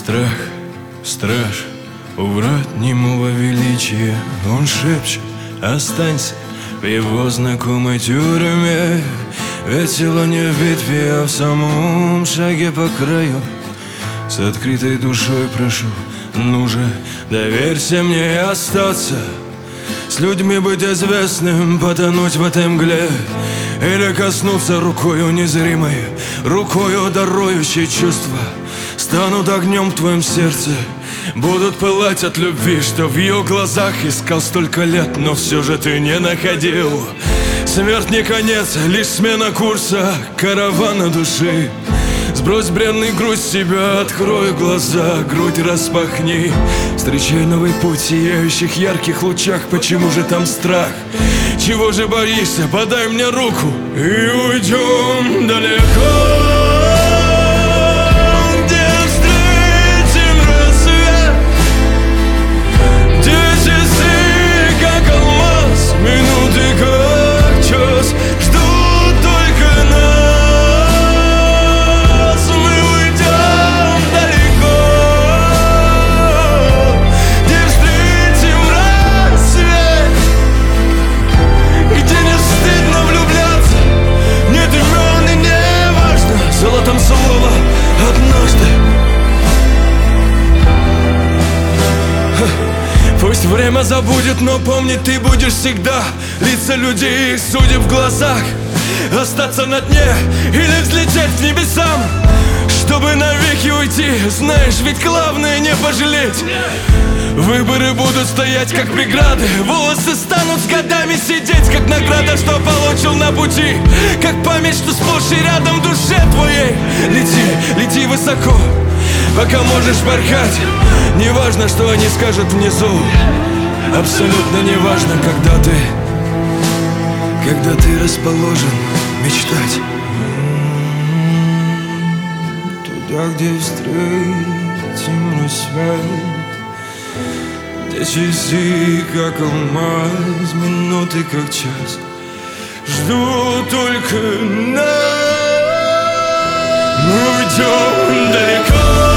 Страх, страж, у врат немого величия. Он шепчет: останься в его знакомой тюрьме. Ведь сила не в битве, а в самом шаге по краю. С открытой душой прошу, ну же, доверься мне и остаться. С людьми быть известным, потонуть в этой мгле. Или коснуться рукою незримой, рукою дарующей чувства. Станут огнем в твоем сердце, будут пылать от любви, что в ее глазах искал столько лет, но все же ты не находил. Смерть не конец, лишь смена курса каравана души. Сбрось бренный груз с себя, открой глаза, грудь распахни. Встречай новый путь в сияющих ярких лучах. Почему же там страх? Чего же боишься? Подай мне руку и уйдем далеко. Слово однажды. Пусть время забудет, но помнить ты будешь всегда. Лица людей, их судеб в глазах. Остаться на дне или взлететь к небесам, чтобы навеки уйти. Знаешь, ведь главное не пожалеть. Выборы будут стоять как преграды. Волосы станут с годами сидеть, как награда, что получил на пути. Как память, что сплошь и рядом в душе твоей. Лети, лети высоко, пока можешь порхать. Неважно, что они скажут внизу. Абсолютно неважно, когда ты расположен мечтать. Туда, где встретим рассвет, где часы как алмаз, минуты как час. Жду только нас. Мы уйдем далеко.